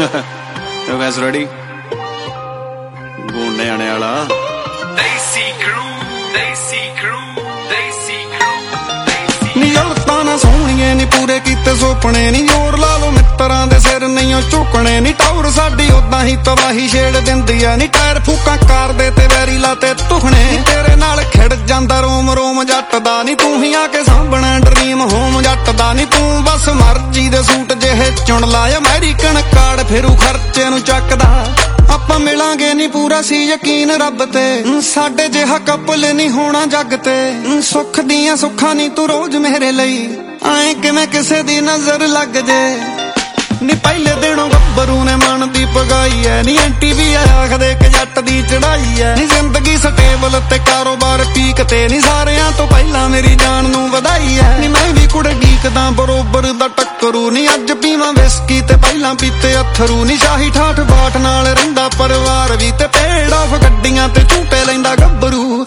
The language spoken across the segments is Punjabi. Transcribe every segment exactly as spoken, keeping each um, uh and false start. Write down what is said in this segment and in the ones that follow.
You guys ready? Goonde aane wala. Desi crew, Desi crew, Desi crew. ਨੀ ਔਰਤਾਂ ਨਾ ਸੋਹਣੀਏ ਨੀ ਪੂਰੇ ਕੀਤੇ ਸੁਪਨੇ ਨੀ ਜ਼ੋਰ ਲਾ ਲੋ ਮਿੱਤਰਾਂ ਦੇ ਸਿਰ ਨਹੀਂ ਉਹ ਝੁਕਣੇ ਨੀ ਟੌਰ ਸਾਡੀ ਉਦਾਂ ਹੀ ਤਬਾਹੀ ਛੇੜ ਦਿੰਦੀ ਆ ਨੀ ਟਾਇਰ ਫੂਕਾਂ ਕਰਦੇ ਤੇ ਵੈਰੀ ਲਾਤੇ ਤੁਖਣੇ ਤੇਰੇ ਨਾਲ ਖਿੜ ਜਾਂਦਾ ਰੋਮ ਰੋਮ ਜੱਟ ਦਾ ਨੀ ਤੂੰ ਹੀ ਆ ਕੇ ਸਾਂਭਣਾ ਡਰੀਮ ਹੋਮ ਜੱਟ ਦਾ ਨੀ ਤੂੰ ਬਸ ਮਰਜ਼ੀ ਦੇ ਸੂਟ ਜਿਹੇ ਚੁਣ ਲਾ ਅਮਰੀਕਨ ਕਾਰਡ ਫੇਰੂ ਖਰਚੇ ਨੂੰ ਚੱਕਦਾ ਆਪਾਂ ਮਿਲਾਂਗੇ ਨੀ ਪੂਰਾ ਸੀ ਯਕੀਨ ਰੱਬ ਤੇ ਸਾਡੇ ਜਿਹਾ ਕਪਲ ਨੀ ਹੋਣਾ ਜੱਗ ਤੇ ਸੁੱਖ ਦੀਆਂ ਸੁੱਖਾਂ ਨੀ ਤੂੰ ਰੋਜ਼ ਮੇਰੇ ਲਈ ਐਂ ਕਿਵੇਂ ਕਿਸੇ ਦੀ ਨਜ਼ਰ ਲੱਗ ਜੇ ਨੀ ਪਹਿਲੇ ਦਿਨੋਂ ਗੱਭਰੂ ਨੇ ਮਨ ਦੀ ਪਗਾਈ ਐ ਨੀ ਐਂਟੀ ਵੀ ਆਖਦੇ ਕਿ ਜੱਟ ਦੀ ਚੜਾਈ ਐ ਨੀ ਜ਼ਿੰਦਗੀ ਸਟੇਬਲ ਤੇ ਕਾਰੋਬਾਰ ਪੀਕ ਤੇ ਨੀ ਸਾਰਿਆਂ ਤੋਂ ਪਹਿਲਾਂ ਮੇਰੀ ਜਾਨ ਨੂੰ ਵਧਾਈ ਐ ਨੀ ਮੈਂ ਵੀ ਕੁੜੇ ਡੀਕਦਾ ਬਰੋਬਰ ਦਾ ਟੱਕਰੂ ਨੀ ਅੱਜ ਪੀਵਾਂ ਵਿਸਕੀ ਤੇ ਪਹਿਲਾਂ ਪੀਤੇ ਅਥਰੂ ਨੀ ਸ਼ਾਹੀ ਠਾਠ ਬਾਟ ਨਾਲ ਰਹਿੰਦਾ ਪਰਿਵਾਰ ਵੀ ਤੇ ਪੇੜ ਆਫ ਗੱਡੀਆਂ ਤੇ ਝੂਟੇ ਲੈਂਦਾ ਗੱਭਰੂ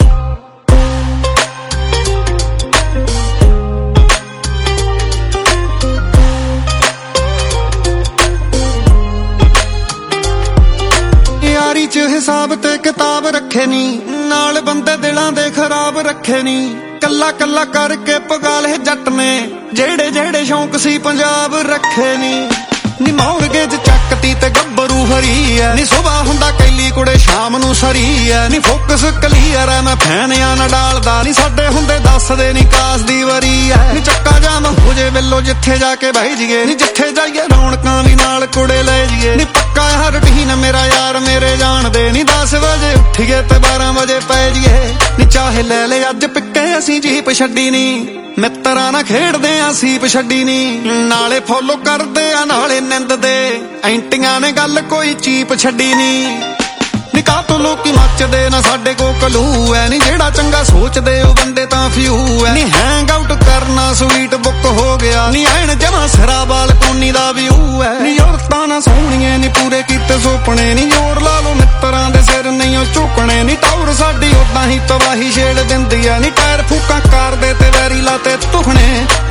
ਯਾਰੀ ਚ ਹਿਸਾਬ ਤੇ ਕਿਤਾਬ ਰੱਖੇ ਨੀ ਨਾਲ ਬੰਦੇ ਦਿਲਾਂ ਦੇ ਖਰਾਬ ਰੱਖੇ ਨੀ ਕੱਲਾ ਕੱਲਾ ਕਰਕੇ ਪਗਾ ਲਏ ਜੱਟ ਨੇ ਜਿਹੜੇ ਜਿਹੜੇ ਸ਼ੌਂਕ ਸੀ ਪੰਜਾਬ ਰੱਖੇ ਨੀ ਨੀ ਮੌਰਗੇ ਚ ਚੱਕਤੀ ਤੇ ਗੱਭਰੂ ਹਰੀ ਐ ਨੀ ਸੁਬਾ ਹੁੰਦਾ ਕੈਲੀ ਕੁੜੇ ਸ਼ਾਮ ਨੂੰ ਸਰੀ ਐ ਨੀ ਫੋਕਸ ਕਲੀਅਰ ਐ ਮੈਂ ਫੈਨਿਆਂ ਨਾ ਡਾਲਦਾ ਨੀ ਸਾਡੇ ਹੁੰਦੇ ਦੱਸਦੇ ਨੀ ਕਾਸ ਦੀ ਵਰੀ ਐ ਨੀ ਚੱਕਾ ਜਾਮ ਹੋ ਜੇ ਵੇਲੋ ਜਿੱਥੇ ਜਾ ਕੇ ਬਹਿ ਜੀਏ ਨੀ ਜਿੱਥੇ ਜਾਈਏ ਰੌਣਕਾਂ ਵੀ ਨਾਲ ਕੁੜੇ ਲੈ ਜੀਏ ਨੀ ਪੱਕਾ ਹਰ ਰੁਟੀਨ ਮੇਰਾ ਯਾਰ ਮੇਰੇ ਜਾਣਦੇ ਨੀ ਦਸ ਵਜੇ ਉੱਠੀਏ ਤੇ ਬਾਰਾਂ ਵਜੇ ਪੈ ਜੀਏ ਨੀ ਚਾਹੇ ਲੈ ਲੈ ਅੱਜ ਪਿੱਟੇ ਅਸੀਂ ਜੀਪ ਛੱਡੀ ਨੀ ਮਿੱਤਰਾਂ ਨਾਲ ਖੇਡਦੇ ਆ ਸੀਪ ਛੱਡੀ ਨੀ ਨਾਲੇ ਫੋਲੋ ਕਰਦੇ ਆ ਨਾਲੇ ਨਿੰਦਦੇ ਐਂਟੀਆਂ ਨੇ ਗੱਲ ਕੋਈ ਚੀਪ ਛੱਡੀ ਨੀ ਨਿਕਾਹ ਤੋਂ ਲੋਕੀ ਮੱਚਦੇ ਨਾ ਸਾਡੇ ਕੋ ਕਲੂ ਐ ਨੀ ਜਿਹੜਾ ਚੰਗਾ ਸੋਚਦੇ ਉਹ ਬੰਦੇ ਤਾਂ ਫਿਊ ਐ ਨੀ ਹੈਂਗ ਆਊਟ ਕਰਨਾ ਸਵੀਟ ਬੁੱਕ ਹੋ ਗਿਆ ਨੀ ਐਨ ਜਮਾ ਸਿਰਾ ਬਾਲਕੋਨੀ ਦਾ ਵਿਊ ਐ ਨੀ ਔਰਤਾਂ ਨਾ ਸੋਹਣੀਏ ਨੀ ਪੂਰੇ ਕੀਤੇ ਸੁਪਨੇ ਨੀ ਜ਼ੋਰ ਲਾ ਲੋ ਮਿੱਤਰਾਂ ਦੇ ਸਿਰ ਨਹੀਂ ਉਹ ਝੁਕਣੇ ਨੀ ਟੌਰ ਸਾਡੀ ਉਦਾਂ ਹੀ ਤਬਾਹੀ ਛੇੜ ਦਿੰਦੀ ਐ ਨੀ ਟਾਇਰ ਫੂਕਾਂ ਕਰਦੇ ਤੇ ਵੈਰੀ ਲਾਤੇ ਤੁਖਣੇ